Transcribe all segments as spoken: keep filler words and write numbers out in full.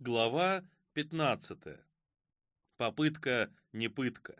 Глава пятнадцатая. Попытка не пытка.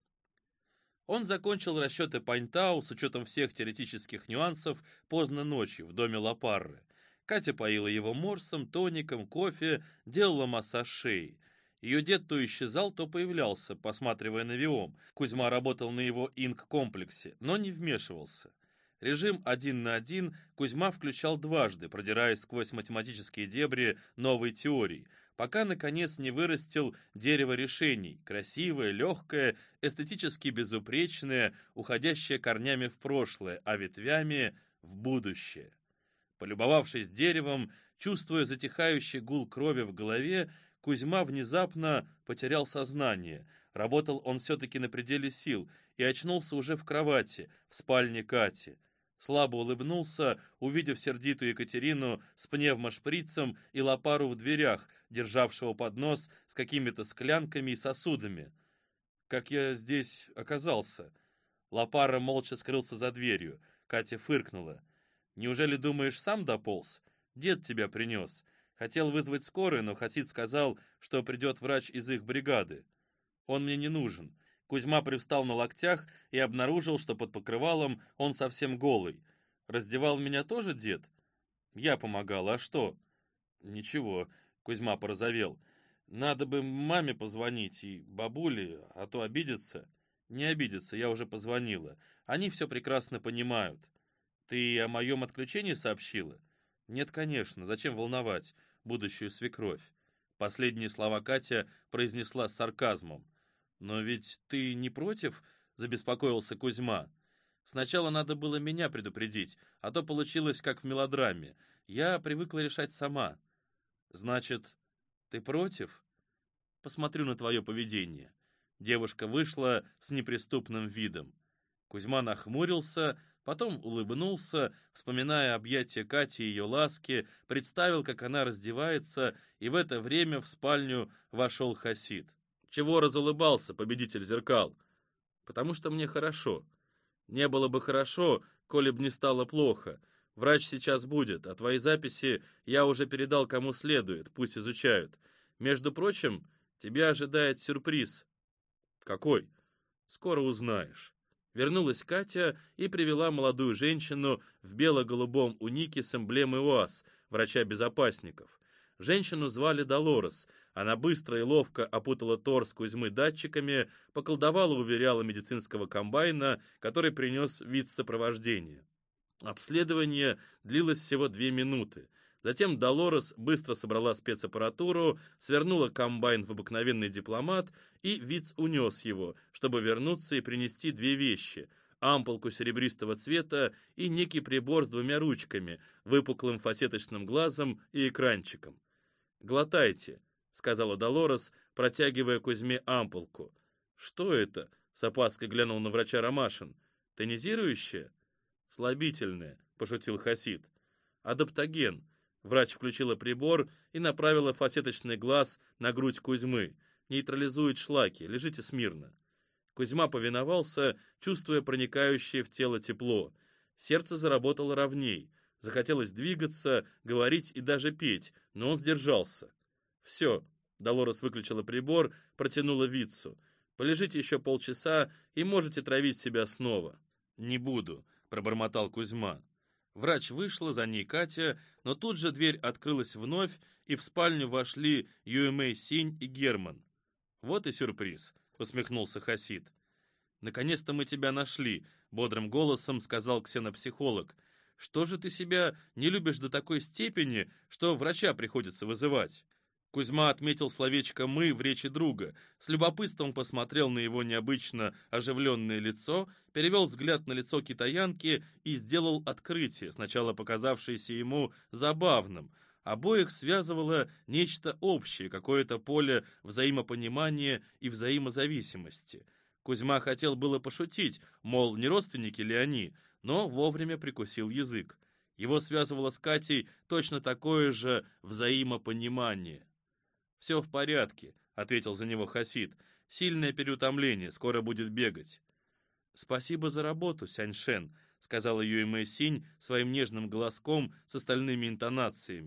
Он закончил расчеты Паньтау с учетом всех теоретических нюансов поздно ночью в доме Лапарры. Катя поила его морсом, тоником, кофе, делала массаж шеи. Ее дед то исчезал, то появлялся, посматривая на Виом. Кузьма работал на его инк-комплексе, но не вмешивался. Режим один на один Кузьма включал дважды, продираясь сквозь математические дебри новой теории, пока, наконец, не вырастил дерево решений, красивое, легкое, эстетически безупречное, уходящее корнями в прошлое, а ветвями в будущее. Полюбовавшись деревом, чувствуя затихающий гул крови в голове, Кузьма внезапно потерял сознание. Работал он все-таки на пределе сил и очнулся уже в кровати, в спальне Кати. Слабо улыбнулся, увидев сердитую Екатерину с пневмошприцем и Лапару в дверях, державшего поднос с какими-то склянками и сосудами. «Как я здесь оказался?» Лапара молча скрылся за дверью. Катя фыркнула. «Неужели думаешь, сам дополз? Дед тебя принес. Хотел вызвать скорую, но Хасид сказал, что придет врач из их бригады. Он мне не нужен». Кузьма привстал на локтях и обнаружил, что под покрывалом он совсем голый. «Раздевал меня тоже дед?» «Я помогал, а что?» «Ничего», — Кузьма порозовел. «Надо бы маме позвонить и бабуле, а то обидится». «Не обидится, я уже позвонила. Они все прекрасно понимают». «Ты о моем отключении сообщила?» «Нет, конечно. Зачем волновать будущую свекровь?» Последние слова Катя произнесла с сарказмом. «Но ведь ты не против?» — забеспокоился Кузьма. «Сначала надо было меня предупредить, а то получилось, как в мелодраме. Я привыкла решать сама». «Значит, ты против?» «Посмотрю на твое поведение». Девушка вышла с неприступным видом. Кузьма нахмурился, потом улыбнулся, вспоминая объятия Кати и ее ласки, представил, как она раздевается, и в это время в спальню вошел Хасид. «Чего разулыбался, победитель зеркал?» «Потому что мне хорошо». «Не было бы хорошо, коли б не стало плохо. Врач сейчас будет, а твои записи я уже передал кому следует, пусть изучают. Между прочим, тебя ожидает сюрприз». «Какой?» «Скоро узнаешь». Вернулась Катя и привела молодую женщину в бело-голубом унике с эмблемой УАЗ, врача-безопасников. Женщину звали Долорес. Она быстро и ловко опутала торс Кузьмы датчиками, поколдовала, уверяла медицинского комбайна, который принес вид сопровождения. Обследование длилось всего две минуты. Затем Долорес быстро собрала спецаппаратуру, свернула комбайн в обыкновенный дипломат, и Виц унес его, чтобы вернуться и принести две вещи – ампулку серебристого цвета и некий прибор с двумя ручками, выпуклым фасеточным глазом и экранчиком. «Глотайте», — сказала Долорес, протягивая Кузьме ампулку. «Что это?» — с опаской глянул на врача Ромашин. «Тонизирующее?» «Слабительное», — пошутил Хасид. «Адаптоген». Врач включила прибор и направила фасеточный глаз на грудь Кузьмы. «Нейтрализует шлаки. Лежите смирно». Кузьма повиновался, чувствуя проникающее в тело тепло. Сердце заработало ровней. Захотелось двигаться, говорить и даже петь, но он сдержался. «Все», — Долорес выключила прибор, протянула Вицу. «Полежите еще полчаса и можете травить себя снова». «Не буду», — пробормотал Кузьма. Врач вышла, за ней Катя, но тут же дверь открылась вновь, и в спальню вошли Юэмэй Синь и Герман. «Вот и сюрприз», — усмехнулся Хасид. «Наконец-то мы тебя нашли», — бодрым голосом сказал ксенопсихолог. «Что же ты себя не любишь до такой степени, что врача приходится вызывать?» Кузьма отметил словечко «мы» в речи друга, с любопытством посмотрел на его необычно оживленное лицо, перевел взгляд на лицо китаянки и сделал открытие, сначала показавшееся ему забавным. Обоих связывало нечто общее, какое-то поле взаимопонимания и взаимозависимости. Кузьма хотел было пошутить, мол, не родственники ли они, но вовремя прикусил язык. Его связывало с Катей точно такое же взаимопонимание. «Все в порядке», — ответил за него Хасид. «Сильное переутомление, скоро будет бегать». «Спасибо за работу, Сяньшен», — сказала Юэмэй Синь своим нежным голоском с остальными интонациями.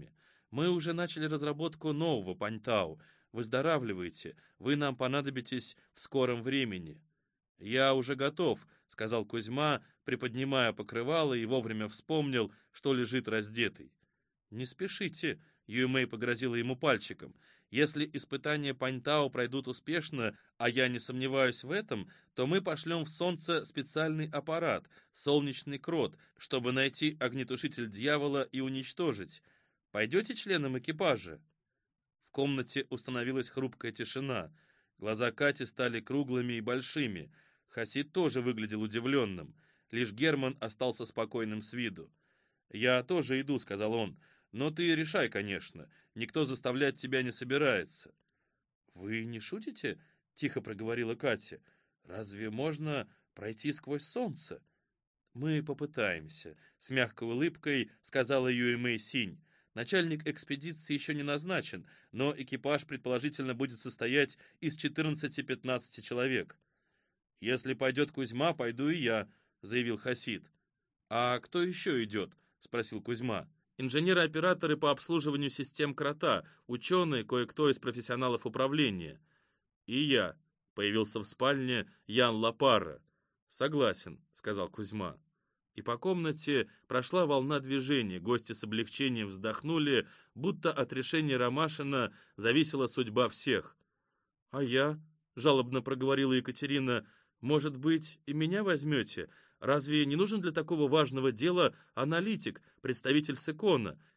Мы уже начали разработку нового Паньтау. Выздоравливайте, вы нам понадобитесь в скором времени». «Я уже готов», — сказал Кузьма, приподнимая покрывало, и вовремя вспомнил, что лежит раздетый. «Не спешите», — Юймэй погрозила ему пальчиком. «Если испытания Паньтау пройдут успешно, а я не сомневаюсь в этом, то мы пошлем в Солнце специальный аппарат, солнечный крот, чтобы найти огнетушитель дьявола и уничтожить. Пойдете членом экипажа?» В комнате установилась хрупкая тишина. Глаза Кати стали круглыми и большими. Хасид тоже выглядел удивленным. Лишь Герман остался спокойным с виду. «Я тоже иду», — сказал он. «Но ты решай, конечно. Никто заставлять тебя не собирается». «Вы не шутите?» — тихо проговорила Катя. «Разве можно пройти сквозь солнце?» «Мы попытаемся», — с мягкой улыбкой сказала Юймэй Синь. «Начальник экспедиции еще не назначен, но экипаж предположительно будет состоять из четырнадцати-пятнадцати человек». «Если пойдет Кузьма, пойду и я», — заявил Хасид. «А кто еще идет?» — спросил Кузьма. «Инженеры-операторы по обслуживанию систем Крота, ученые, кое-кто из профессионалов управления». «И я», — появился в спальне Ян Лапара. «Согласен», — сказал Кузьма. И по комнате прошла волна движения, гости с облегчением вздохнули, будто от решения Ромашина зависела судьба всех. «А я?» — жалобно проговорила Екатерина. «Может быть, и меня возьмете? Разве не нужен для такого важного дела аналитик, представитель Секона?